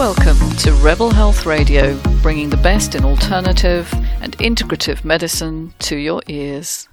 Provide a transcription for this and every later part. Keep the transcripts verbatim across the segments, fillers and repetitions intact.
Welcome to Rebel Health Radio, bringing the best in alternative and integrative medicine to your ears.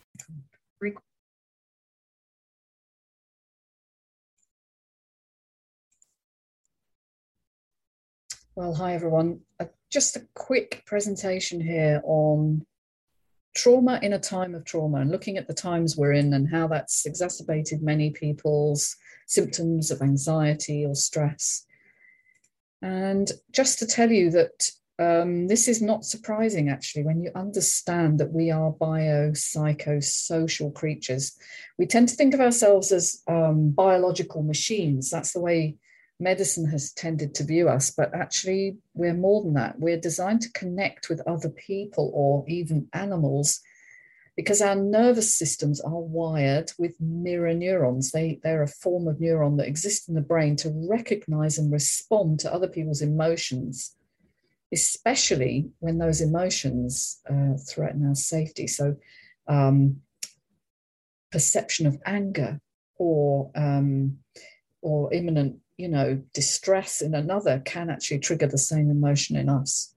Well, hi everyone. Uh, just a quick presentation here on trauma in a time of trauma and looking at the times we're in and how that's exacerbated many people's symptoms of anxiety or stress. And just to tell you that um, this is not surprising, actually, when you understand that we are biopsychosocial creatures. We tend to think of ourselves as um, biological machines. That's the way medicine has tended to view us, but actually we're more than that. We're designed to connect with other people or even animals because our nervous systems are wired with mirror neurons. They, they're a form of neuron that exists in the brain to recognize and respond to other people's emotions, especially when those emotions uh, threaten our safety. So um, perception of anger or, um, or imminent you know, distress in another can actually trigger the same emotion in us.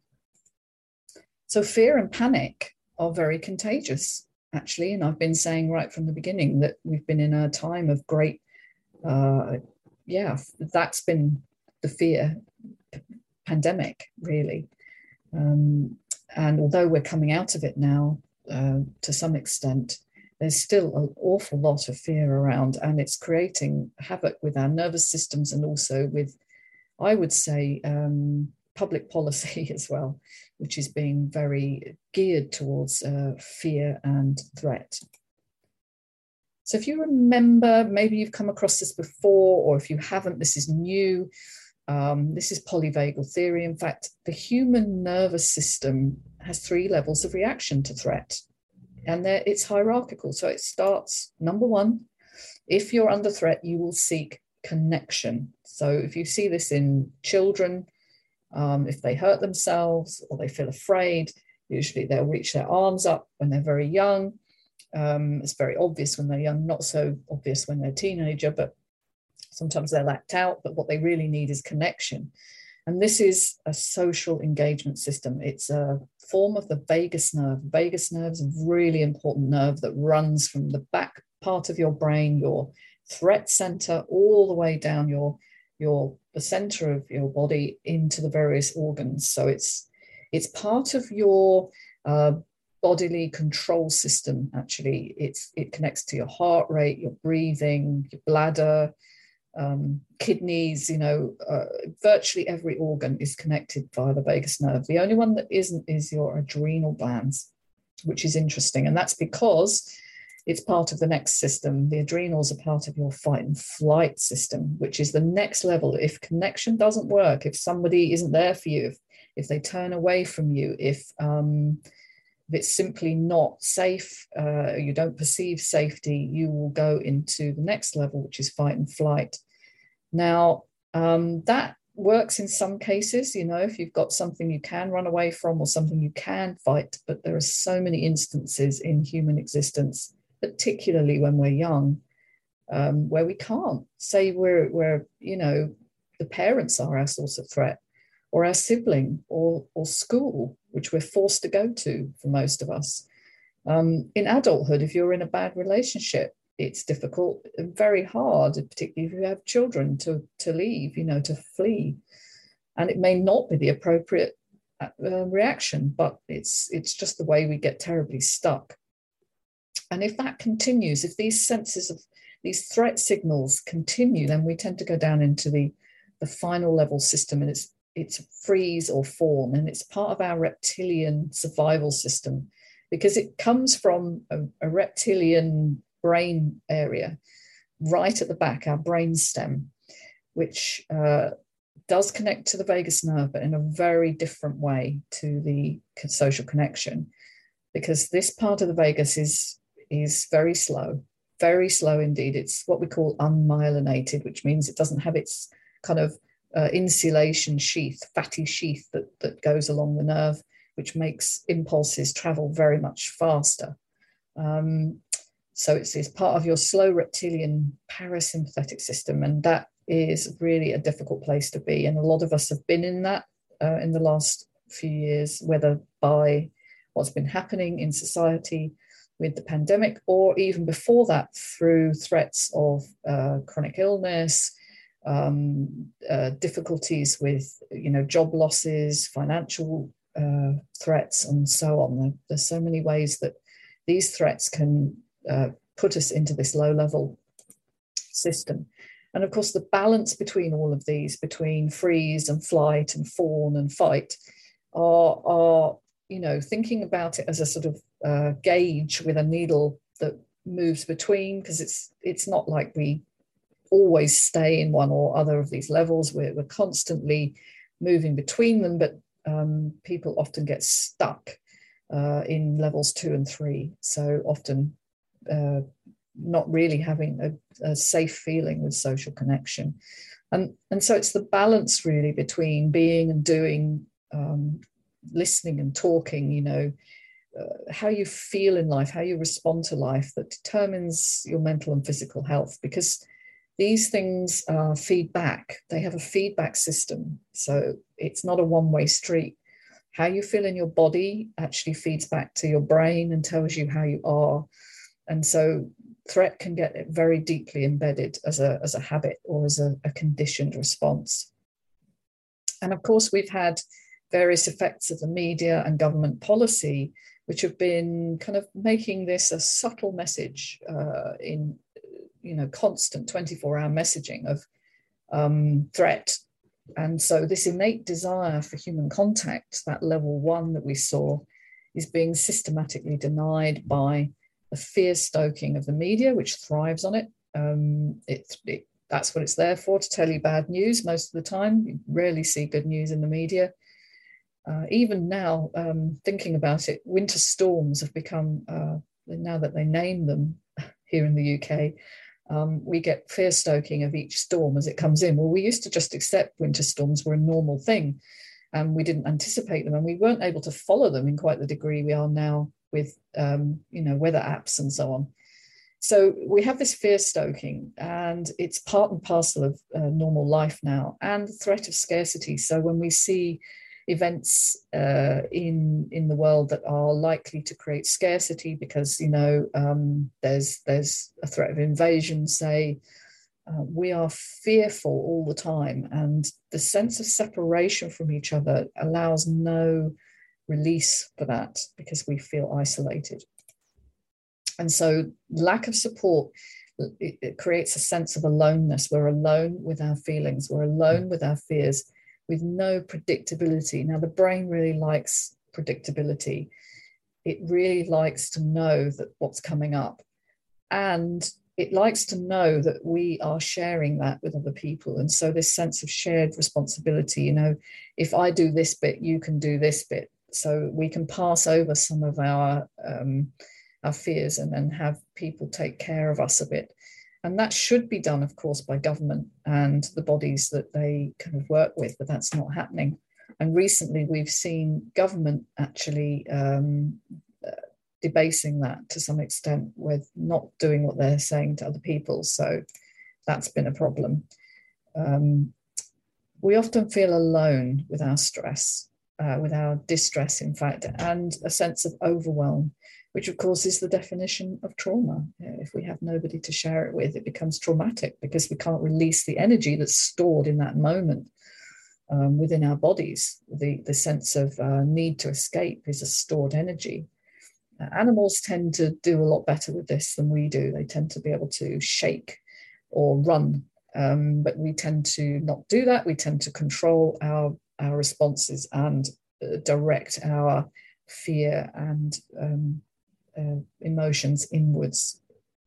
So fear and panic are very contagious, actually. And I've been saying right from the beginning that we've been in a time of great, uh, yeah, that's been the fear p- pandemic, really. Um, and although we're coming out of it now uh, to some extent, there's still an awful lot of fear around, and it's creating havoc with our nervous systems and also with, I would say, um, public policy as well, which is being very geared towards uh, fear and threat. So if you remember, maybe you've come across this before, or if you haven't, this is new. Um, this is polyvagal theory. In fact, the human nervous system has three levels of reaction to threat. And there, it's hierarchical. So it starts, number one, if you're under threat, you will seek connection. So if you see this in children, um, if they hurt themselves or they feel afraid, usually they'll reach their arms up when they're very young. Um, it's very obvious when they're young, not so obvious when they're a teenager, but sometimes they'll act out. But what they really need is connection. And this is a social engagement system. It's a form of the vagus nerve. Vagus nerve is a really important nerve that runs from the back part of your brain, your threat center, all the way down your, your the center of your body into the various organs. So it's, it's part of your uh, bodily control system, actually. It's, it connects to your heart rate, your breathing, your bladder, Um, kidneys, you know, uh, virtually every organ is connected via the vagus nerve. The only one that isn't is your adrenal glands, which is interesting. And that's because it's part of the next system. The adrenals are part of your fight and flight system, which is the next level. If connection doesn't work, if somebody isn't there for you, if, if they turn away from you, if, um, if it's simply not safe, uh, you don't perceive safety, you will go into the next level, which is fight and flight. Now, um, that works in some cases, you know, if you've got something you can run away from or something you can fight, but there are so many instances in human existence, particularly when we're young, um, where we can't. Say we're, we're, you know, the parents are our source of threat, or our sibling, or, or school, which we're forced to go to for most of us. Um, in adulthood, if you're in a bad relationship, it's difficult and very hard, particularly if you have children, to, to leave, you know, to flee. And it may not be the appropriate uh, reaction, but it's, it's just the way we get terribly stuck. And if that continues, if these senses of these threat signals continue, then we tend to go down into the, the final level system, and it's it's freeze or fawn, and it's part of our reptilian survival system because it comes from a, a reptilian brain area right at the back, our brain stem, which uh, does connect to the vagus nerve, but in a very different way to the social connection, because this part of the vagus is, is very slow, very slow indeed. It's what we call unmyelinated, which means it doesn't have its kind of Uh, insulation sheath, fatty sheath that, that goes along the nerve, which makes impulses travel very much faster. Um, so it's, it's part of your slow reptilian parasympathetic system, and that is really a difficult place to be. And a lot of us have been in that uh, in the last few years, whether by what's been happening in society with the pandemic, or even before that through threats of uh, chronic illness, um, uh, difficulties with, you know, job losses, financial uh, threats, and so on. There's so many ways that these threats can uh, put us into this low-level system. And of course, the balance between all of these, between freeze and flight and fawn and fight, are, are you know, thinking about it as a sort of uh, gauge with a needle that moves between, because it's it's not like we always stay in one or other of these levels. We're, we're constantly moving between them, but um, people often get stuck uh, in levels two and three. So often uh, not really having a, a safe feeling with social connection. And, and so it's the balance really between being and doing, um, listening and talking, you know, uh, how you feel in life, how you respond to life, that determines your mental and physical health, because these things uh, feed back. They have a feedback system. So it's not a one-way street. How you feel in your body actually feeds back to your brain and tells you how you are. And so threat can get very deeply embedded as a, as a habit or as a, a conditioned response. And of course, we've had various effects of the media and government policy, which have been kind of making this a subtle message uh, in, you know, constant twenty-four hour messaging of um, threat. And so this innate desire for human contact, that level one that we saw, is being systematically denied by the fear stoking of the media, which thrives on it. Um, it, it. That's what it's there for, to tell you bad news most of the time. You rarely see good news in the media. Uh, even now, um, thinking about it, winter storms have become, uh, now that they name them here in the U K, um, we get fear stoking of each storm as it comes in. Well, we used to just accept winter storms were a normal thing, and we didn't anticipate them, and we weren't able to follow them in quite the degree we are now with, um, you know, weather apps and so on. So we have this fear stoking, and it's part and parcel of uh, normal life now, and the threat of scarcity. So when we see events uh, in in the world that are likely to create scarcity because, you know, um, there's there's a threat of invasion, say, uh, we are fearful all the time, and the sense of separation from each other allows no release for that because we feel isolated. And so lack of support, it, it creates a sense of aloneness. We're alone with our feelings, we're alone with our fears, with no predictability. Now, the brain really likes predictability. It really likes to know that what's coming up. And it likes to know that we are sharing that with other people. And so this sense of shared responsibility, you know, if I do this bit, you can do this bit. So we can pass over some of our, um, our fears and then have people take care of us a bit. And that should be done, of course, by government and the bodies that they kind of work with, but that's not happening. And recently we've seen government actually um, uh, debasing that to some extent with not doing what they're saying to other people. So that's been a problem. Um, we often feel alone with our stress, uh, with our distress, in fact, and a sense of overwhelm, which of course is the definition of trauma. If we have nobody to share it with, it becomes traumatic because we can't release the energy that's stored in that moment um, within our bodies. The, the sense of uh, need to escape is a stored energy. Uh, animals tend to do a lot better with this than we do. They tend to be able to shake or run, um, but we tend to not do that. We tend to control our, our responses and uh, direct our fear and um, Uh, emotions inwards.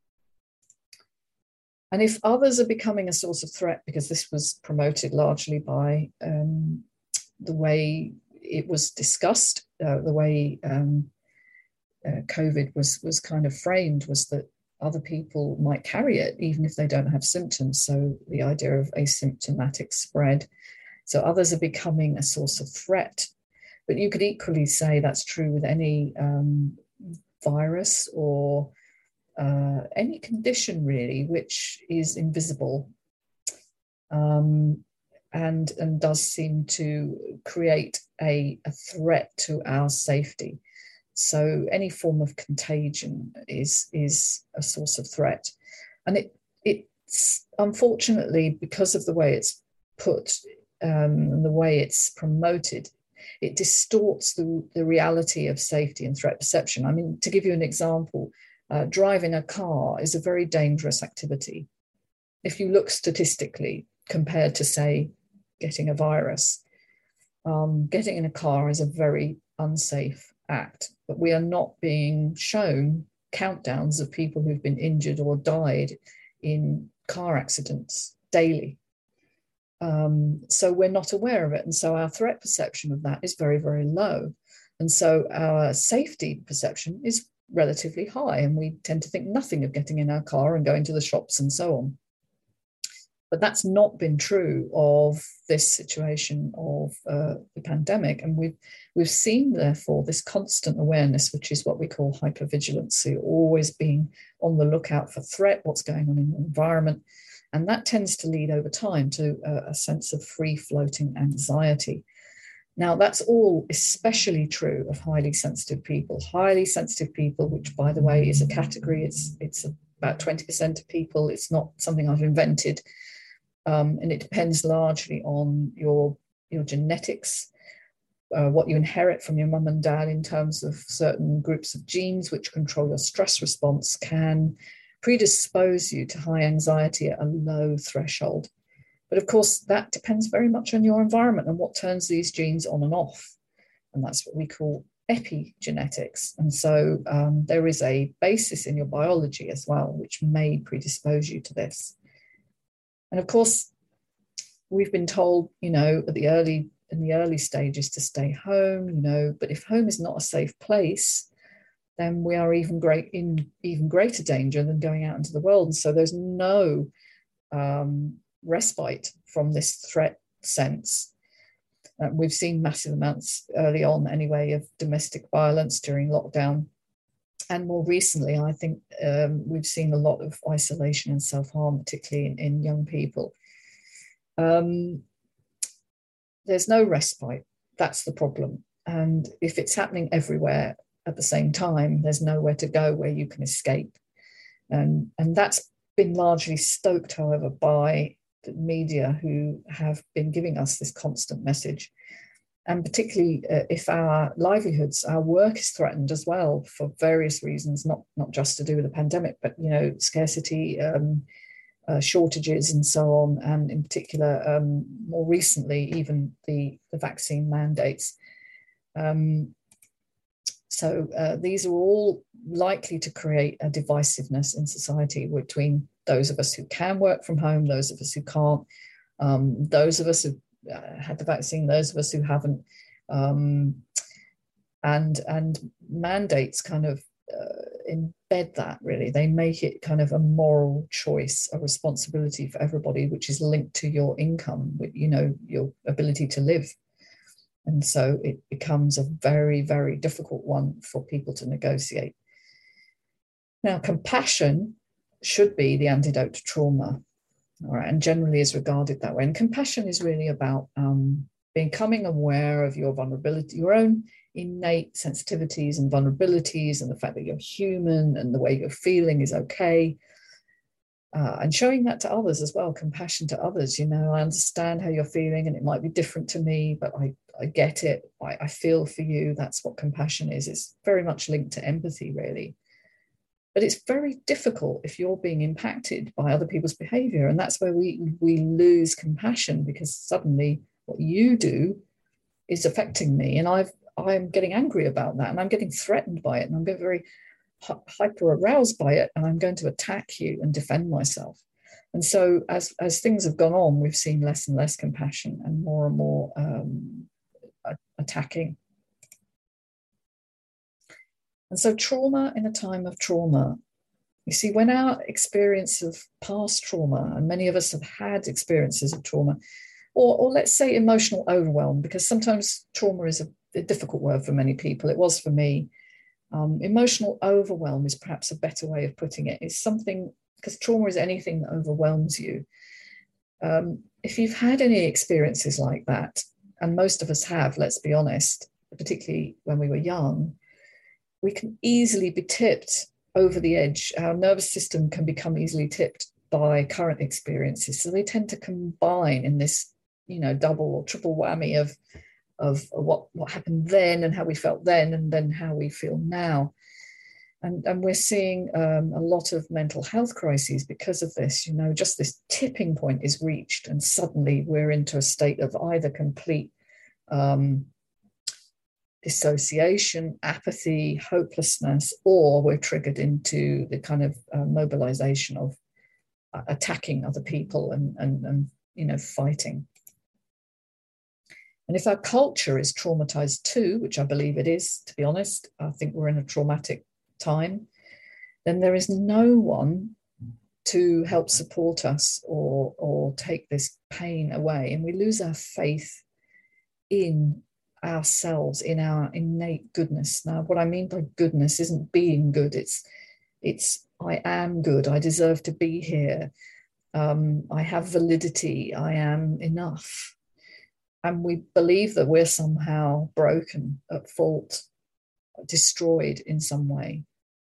And if others are becoming a source of threat, because this was promoted largely by um, the way it was discussed, uh, the way um, uh, COVID was, was kind of framed, was that other people might carry it even if they don't have symptoms. So the idea of asymptomatic spread. So others are becoming a source of threat. But you could equally say that's true with any um, virus or uh, any condition really which is invisible. um, and, and does seem to create a, a threat to our safety. So any form of contagion is, is a source of threat. And it it's unfortunately, because of the way it's put um, and the way it's promoted, it distorts the, the reality of safety and threat perception. I mean, to give you an example, uh, driving a car is a very dangerous activity. If you look statistically compared to, say, getting a virus, um, getting in a car is a very unsafe act, but we are not being shown countdowns of people who've been injured or died in car accidents daily. Um, so we're not aware of it. And so our threat perception of that is very, very low. And so our safety perception is relatively high. And we tend to think nothing of getting in our car and going to the shops and so on. But that's not been true of this situation of uh, the pandemic. And we've, we've seen, therefore, this constant awareness, which is what we call hypervigilance. So you're always being on the lookout for threat, what's going on in the environment. And that tends to lead over time to a, a sense of free-floating anxiety. Now, that's all especially true of highly sensitive people. Highly sensitive people, which, by the way, is a category. It's, it's about twenty percent of people. It's not something I've invented. Um, and it depends largely on your, your genetics, uh, what you inherit from your mum and dad in terms of certain groups of genes which control your stress response can predispose you to high anxiety at a low threshold. But of course, that depends very much on your environment and what turns these genes on and off. And that's what we call epigenetics. And so um, there is a basis in your biology as well, which may predispose you to this. And of course, we've been told, you know, at the early in the early stages to stay home, you know, but if home is not a safe place, then we are even great in even greater danger than going out into the world. And so there's no um, respite from this threat sense. Uh, we've seen massive amounts early on, anyway, of domestic violence during lockdown. And more recently, I think um, we've seen a lot of isolation and self-harm, particularly in, in young people. Um, there's no respite. That's the problem. And if it's happening everywhere at the same time, there's nowhere to go where you can escape. And, and that's been largely stoked, however, by the media, who have been giving us this constant message. And particularly uh, if our livelihoods, our work is threatened as well for various reasons, not, not just to do with the pandemic, but, you know, scarcity, um, uh, shortages and so on. And in particular, um, more recently, even the, the vaccine mandates. Um, so uh, these are all likely to create a divisiveness in society between those of us who can work from home, those of us who can't, um, those of us who Uh, had the vaccine, those of us who haven't, um, and and mandates kind of uh, embed that, really. They make it kind of a moral choice, a responsibility for everybody, which is linked to your income, with, you know, your ability to live. And so it becomes a very, very difficult one for people to negotiate. Now, compassion should be the antidote to trauma. All right, and generally is regarded that way. And compassion is really about um, becoming aware of your vulnerability, your own innate sensitivities and vulnerabilities, and the fact that you're human and the way you're feeling is okay. Uh, and showing that to others as well, compassion to others. You know, I understand how you're feeling and it might be different to me, but I, I get it. I, I feel for you. That's what compassion is. It's very much linked to empathy, really. But it's very difficult if you're being impacted by other people's behavior. And that's where we, we lose compassion, because suddenly what you do is affecting me. And I've, I'm getting angry about that, and I'm getting threatened by it, and I'm getting very hyper aroused by it, and I'm going to attack you and defend myself. And so as, as things have gone on, we've seen less and less compassion and more and more um, attacking. And so trauma in a time of trauma, you see, when our experience of past trauma, and many of us have had experiences of trauma, or, or let's say emotional overwhelm, because sometimes trauma is a, a difficult word for many people. It was for me. Um, emotional overwhelm is perhaps a better way of putting it. It's something, because trauma is anything that overwhelms you. Um, if you've had any experiences like that, and most of us have, let's be honest, particularly when we were young, we can easily be tipped over the edge. Our nervous system can become easily tipped by current experiences. So they tend to combine in this, you know, double or triple whammy of, of what, what happened then and how we felt then and then how we feel now. And, and we're seeing um, a lot of mental health crises because of this. You know, just this tipping point is reached and suddenly we're into a state of either complete um, dissociation, apathy, hopelessness, or we're triggered into the kind of uh, mobilization of uh, attacking other people and, and, and, you know, fighting. And if our culture is traumatized too, which I believe it is, to be honest, I think we're in a traumatic time, then there is no one to help support us or, or take this pain away. And we lose our faith in ourselves, in our innate goodness. Now, what I mean by goodness isn't being good. It's, it's I am good. I deserve to be here. Um, I have validity. I am enough. And we believe that we're somehow broken, at fault, destroyed in some way.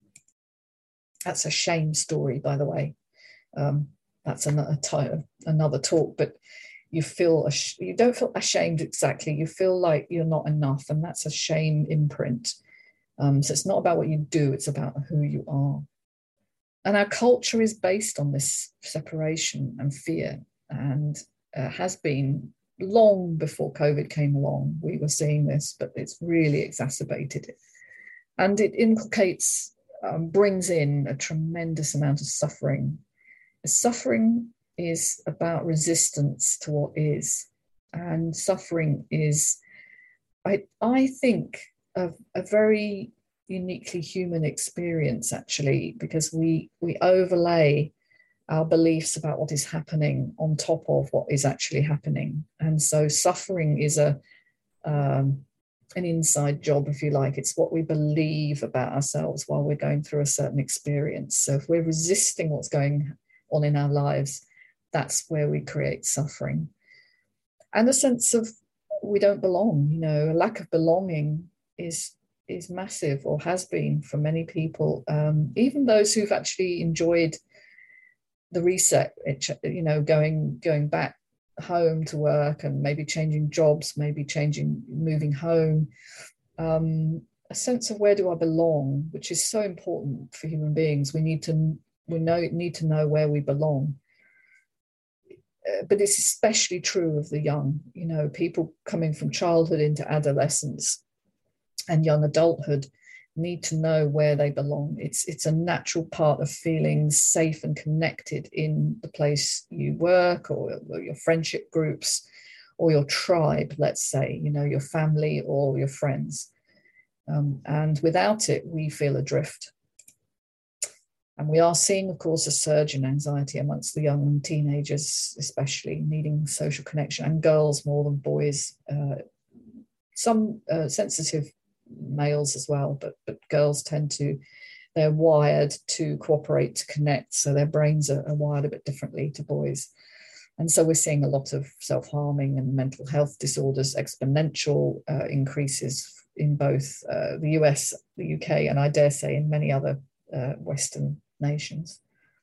That's a shame story, by the way. Um, that's another type of another talk, but you feel, you don't feel ashamed exactly. You feel like you're not enough, and that's a shame imprint. Um, so it's not about what you do, it's about who you are. And our culture is based on this separation and fear, and uh, has been long before COVID came along. We were seeing this, but it's really exacerbated it. And it inculcates, um, brings in a tremendous amount of suffering. Suffering is about resistance to what is. And suffering is, I, I think, a, a very uniquely human experience, actually, because we, we overlay our beliefs about what is happening on top of what is actually happening. And so suffering is a um, an inside job, if you like. It's what we believe about ourselves while we're going through a certain experience. So if we're resisting what's going on in our lives, that's where we create suffering. And a sense of we don't belong, you know, a lack of belonging is is massive, or has been for many people, um, even those who've actually enjoyed the reset, you know, going going back home to work and maybe changing jobs, maybe changing, moving home, um, a sense of where do I belong, which is so important for human beings. We need to we know need to know where we belong. Uh, but it's especially true of the young, you know, people coming from childhood into adolescence and young adulthood need to know where they belong. It's it's a natural part of feeling safe and connected in the place you work, or, or your friendship groups, or your tribe, let's say, you know, your family or your friends. Um, and without it, we feel adrift. And we are seeing, of course, a surge in anxiety amongst the young teenagers, especially needing social connection, and girls more than boys. Uh, some uh, sensitive males as well, but but girls tend to, they're wired to cooperate, to connect, so their brains are, are wired a bit differently to boys. And so we're seeing a lot of self-harming and mental health disorders, exponential uh, increases in both uh, the U S, the U K, and I dare say in many other uh, Western nations.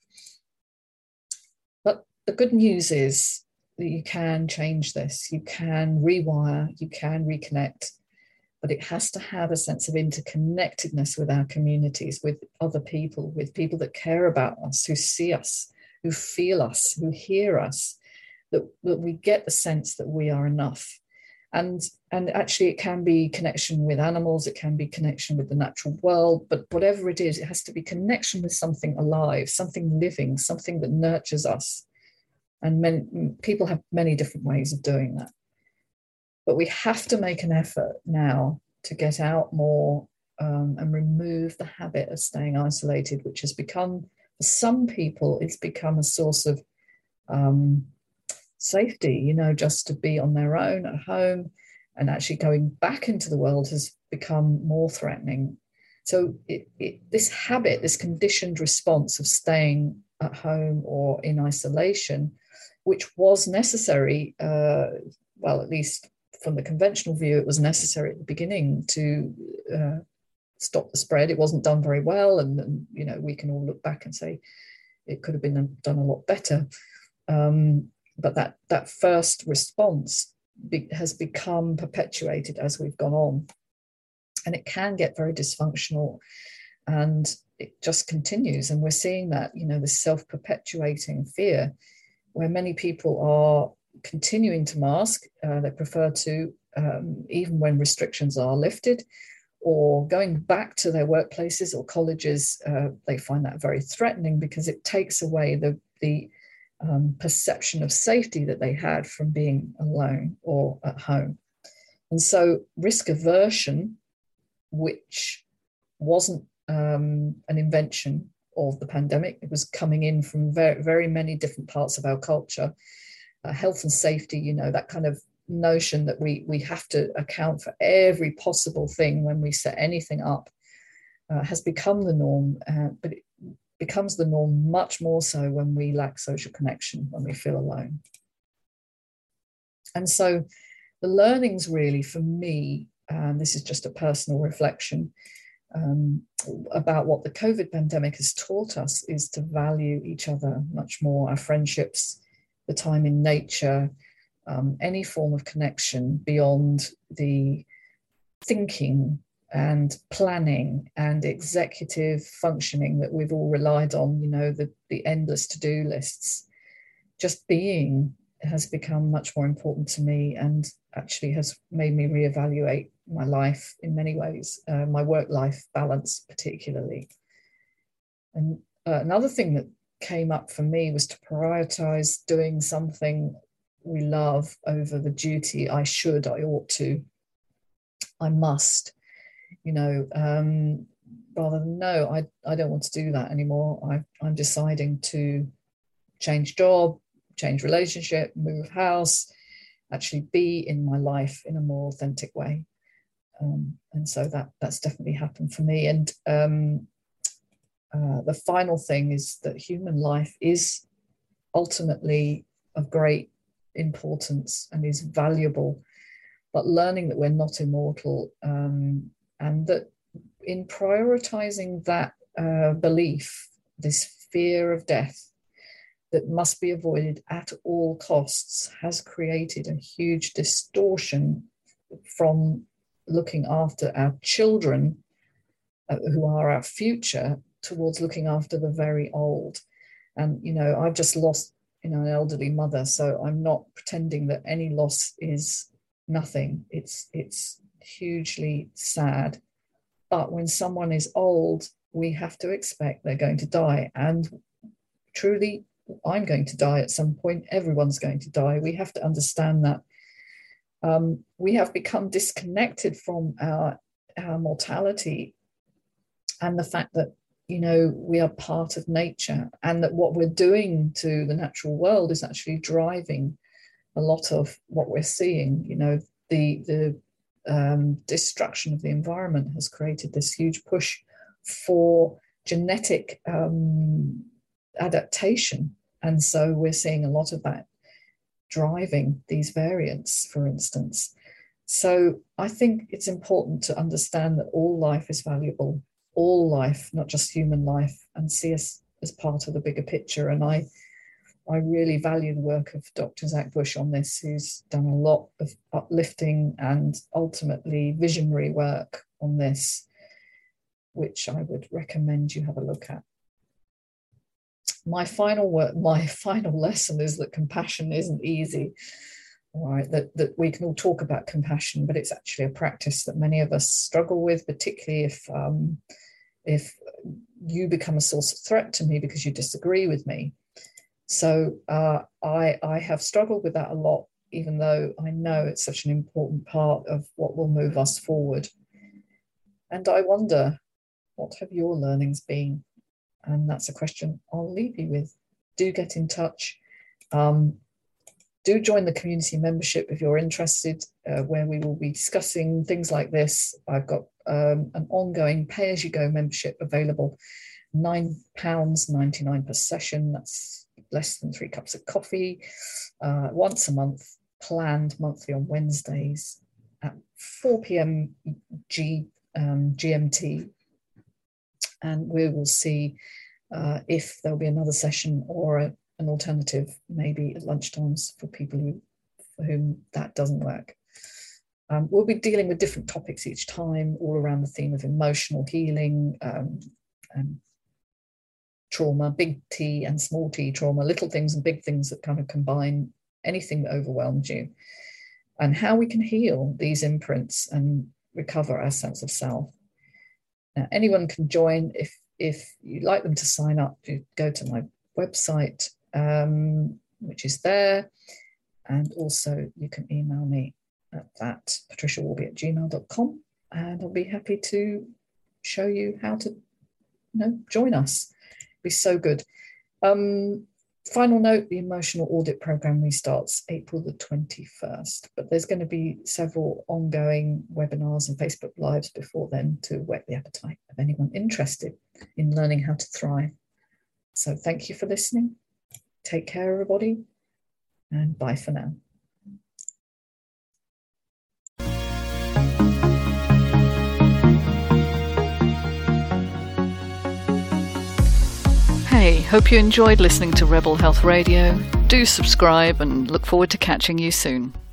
But the good news is that you can change this, you can rewire, you can reconnect, but it has to have a sense of interconnectedness with our communities, with other people, with people that care about us, who see us, who feel us, who hear us, that, that we get the sense that we are enough. And, and actually it can be connection with animals, it can be connection with the natural world, but whatever it is, it has to be connection with something alive, something living, something that nurtures us. And many, people have many different ways of doing that. But we have to make an effort now to get out more um, and remove the habit of staying isolated, which has become, for some people, it's become a source of um, safety, you know, just to be on their own at home, and actually going back into the world has become more threatening. So it, it, this habit, this conditioned response of staying at home or in isolation which was necessary, uh, well, at least from the conventional view, it was necessary at the beginning to uh, stop the spread. It wasn't done very well, and, and you know, we can all look back and say it could have been done a lot better. Um, but that that first response be, has become perpetuated as we've gone on, and it can get very dysfunctional, and it just continues. And we're seeing that, you know, the self-perpetuating fear, where many people are continuing to mask. Uh, they prefer to, um, even when restrictions are lifted, or going back to their workplaces or colleges, uh, they find that very threatening because it takes away the, the um, perception of safety that they had from being alone or at home. And so risk aversion, which wasn't um, an invention of the pandemic, it was coming in from very, very many different parts of our culture. Uh, health and safety, you know, that kind of notion that we we have to account for every possible thing when we set anything up, uh, has become the norm, uh, but it becomes the norm much more so when we lack social connection, when we feel alone. And so the learnings really for me, and this is just a personal reflection, um, about what the COVID pandemic has taught us, is to value each other much more, our friendships, the time in nature, Um, any form of connection beyond the thinking and planning and executive functioning that we've all relied on, you know, the, the endless to-do lists. Just being has become much more important to me, and actually has made me reevaluate my life in many ways, uh, my work-life balance particularly. And uh, another thing that came up for me was to prioritize doing something we love over the duty I should, I ought to, I must, you know, um, rather than no, I, I don't want to do that anymore. I, I'm deciding to change job, change relationship, move house, actually be in my life in a more authentic way. Um, and so that that's definitely happened for me. And um, uh, the final thing is that human life is ultimately of great importance and is valuable, but learning that we're not immortal, um, and that in prioritizing that uh, belief, this fear of death that must be avoided at all costs, has created a huge distortion from looking after our children, uh, who are our future, towards looking after the very old. And, you know, I've just lost you know, an elderly mother, so I'm not pretending that any loss is nothing. It's it's hugely sad. But when someone is old, we have to expect they're going to die. And truly, I'm going to die at some point. Everyone's going to die. We have to understand that. Um, we have become disconnected from our, our mortality and the fact that, you know, we are part of nature, and that what we're doing to the natural world is actually driving a lot of what we're seeing. You know, the the um, destruction of the environment has created this huge push for genetic um, adaptation, and so we're seeing a lot of that driving these variants, for instance. So I think it's important to understand that all life is valuable. All life, not just human life, and see us as part of the bigger picture. And I, I really value the work of Doctor Zach Bush on this, who's done a lot of uplifting and ultimately visionary work on this, which I would recommend you have a look at. My final work, my final lesson is that compassion isn't easy. All right, that, that we can all talk about compassion, but it's actually a practice that many of us struggle with, particularly if um, if you become a source of threat to me because you disagree with me. So uh, I, I have struggled with that a lot, even though I know it's such an important part of what will move us forward. And I wonder, what have your learnings been? And that's a question I'll leave you with. Do get in touch. Um, do join the community membership if you're interested, uh, where we will be discussing things like this. I've got um, an ongoing pay-as-you-go membership available, nine pounds ninety-nine per session. That's less than three cups of coffee, uh, once a month, planned monthly on Wednesdays at four p.m. G, um, G M T. And we will see uh, if there'll be another session or a, an alternative, maybe at lunchtimes for people who, for whom that doesn't work. Um, we'll be dealing with different topics each time, all around the theme of emotional healing, um, and trauma, big T and small t trauma, little things and big things that kind of combine anything that overwhelms you, and how we can heal these imprints and recover our sense of self. Now, anyone can join. If, if you'd like them to sign up, you go to my website, um, which is there. And also you can email me at that, patricia warby at gmail dot com, and I'll be happy to show you how to, you know, join us. It'd be so good. Um, final note, the emotional audit program restarts April the twenty-first, but there's going to be several ongoing webinars and Facebook Lives before then to whet the appetite of anyone interested in learning how to thrive. So thank you for listening. Take care, everybody, and bye for now. Hey, hope you enjoyed listening to Rebel Health Radio. Do subscribe and look forward to catching you soon.